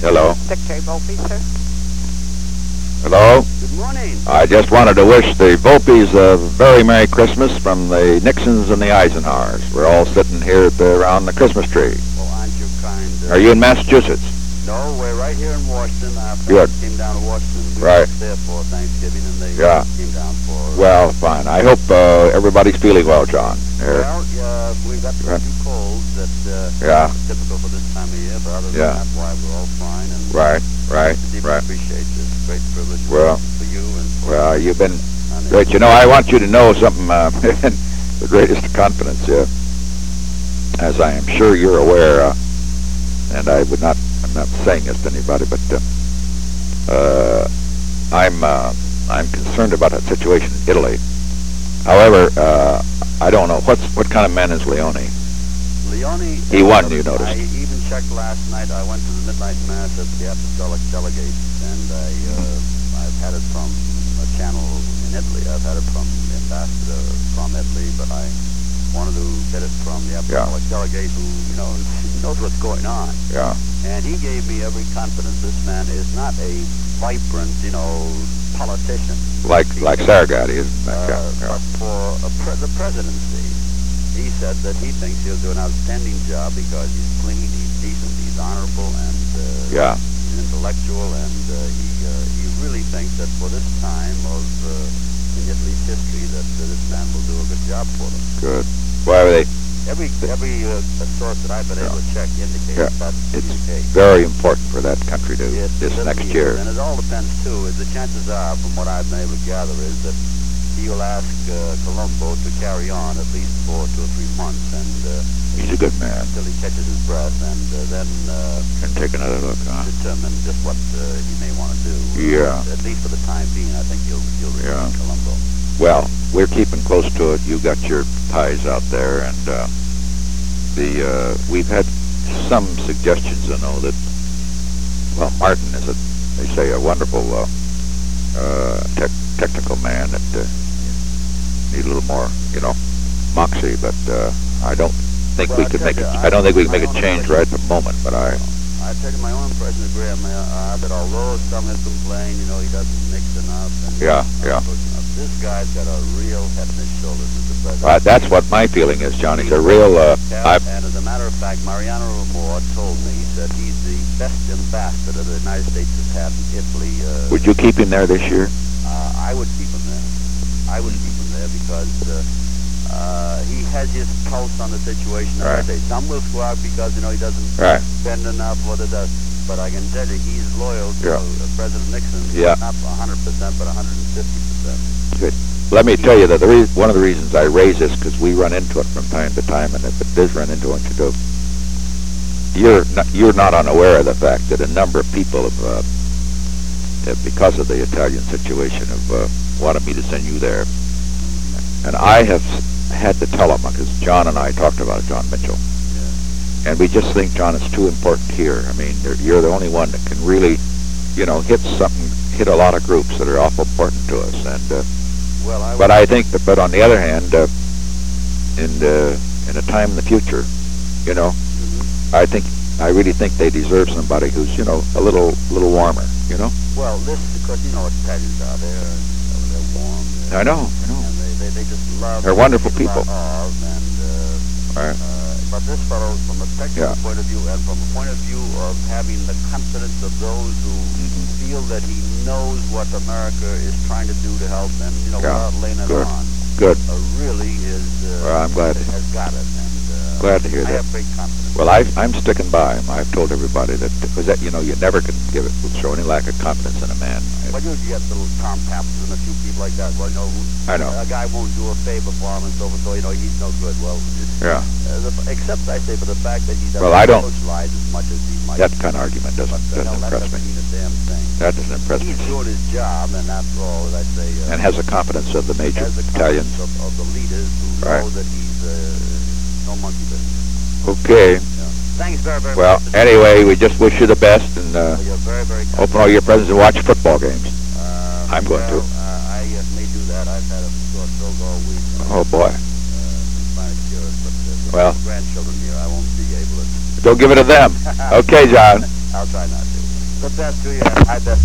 Hello. Secretary Volpe, sir. Hello. Good morning. I just wanted to wish the Volpes a very Merry Christmas from the Nixons and the Eisenhowers. We're all sitting here around the Christmas tree. Well, aren't you kind? Are you in Massachusetts? No, we're right here in Washington. Our Good. family came down to Washington. We Right. were there for Thanksgiving, and they came down for... Well, fine. I hope everybody's feeling well, John. Well, we've got a few colds that Yeah. are typical for this time of year, but other than that, why we're all fine. And Right. deeply appreciate this great privilege for you and for... Well, you've been great. You know, I want you to know something in the greatest confidence, as I am sure you're aware, and I'm not saying this to anybody, but I'm concerned about that situation in Italy. However, I don't know what kind of man is Leone. Leone... He won, you noticed. I even checked last night. I went to the midnight mass at the Apostolic Delegate, and I've had it from a channel in Italy. I've had it from the ambassador from Italy, but I wanted to get it from the Apostolic Delegate who, knows what's going on. Yeah. And he gave me every confidence this man is not a vibrant, politician. Like Saragatti, isn't that? But for the presidency, he said that he thinks he'll do an outstanding job because he's clean, he's decent, he's honorable, and he's intellectual, and he really thinks that for this time of in Italy's history that this man will do a good job for them. Good. Why are they? Every source that I've been able to check indicates that it's very important for that country to this next year. And it all depends too. The chances are, from what I've been able to gather, is that he will ask Colombo to carry on at least for 2 or 3 months, and he's a good man until he catches his breath, and then and take another look. Determine just what he may want to do. Yeah. At least for the time being, I think he'll retain Colombo. Well, we're keeping close to it. You got your ties out there, and we've had some suggestions. That Martin is they say a wonderful technical man that need a little more, moxie. But I don't think we could make it. I don't think we can make a change right at the moment. But I've taken my own impression of Graham that although some have complained, he doesn't mix enough. And this guy's got a real head on his shoulders, Mr. President. That's what my feeling is, John. He's a real... and as a matter of fact, Mariano Rumor told me, he said he's the best ambassador the United States has had in Italy. Would you keep him there this year? I would keep him there. I would keep him there because he has his pulse on the situation. As I say, some will go out because, he doesn't spend enough, but I can tell you, he's loyal to President Nixon. Not 100%, but 150%. Good. Let me tell you that one of the reasons I raise this, because we run into it from time to time, and if it does run into it, you're not unaware of the fact that a number of people have, because of the Italian situation, have wanted me to send you there. And I have had to tell them, because John and I talked about it, John Mitchell. And we just think, John, it's too important here. I mean, you're the only one that can really, hit a lot of groups that are awful important to us. And but I think that, but on the other hand, in a time in the future, I really think they deserve somebody who's, a little warmer, Well, this is because Italians are they're warm. I know. And they just love. They're wonderful people. But this fellow, from a technical point of view, and from a point of view of having the confidence of those who feel that he knows what America is trying to do to help, and without laying it on. Good. Really is. I'm glad. Has got it. And glad to hear I that. have great confidence. Well, I'm sticking by him. I've told everybody that, because you never can show any lack of confidence in a man. Well, you get little Tom Pappers and a few people like that. Well, I know. A guy won't do a favor for him and so he's no good. Well, except I say for the fact that he doesn't socialize as much as he might. That kind of argument doesn't impress me. Mean a damn thing. That doesn't impress me. He's doing his job, and after all, as I say, and has the confidence of the major Italians. Of the leaders who know that he's no monkey business. Okay. Thanks very, very much. Well, anyway, we just wish you the best, and you're very, very open all your presents and watch football games. I'm going to. I may do that. I've had a short stroke all week. Oh, boy. But grandchildren here, I won't be able to. Don't give it to them. Okay, John. I'll try not to. the best to you, and my best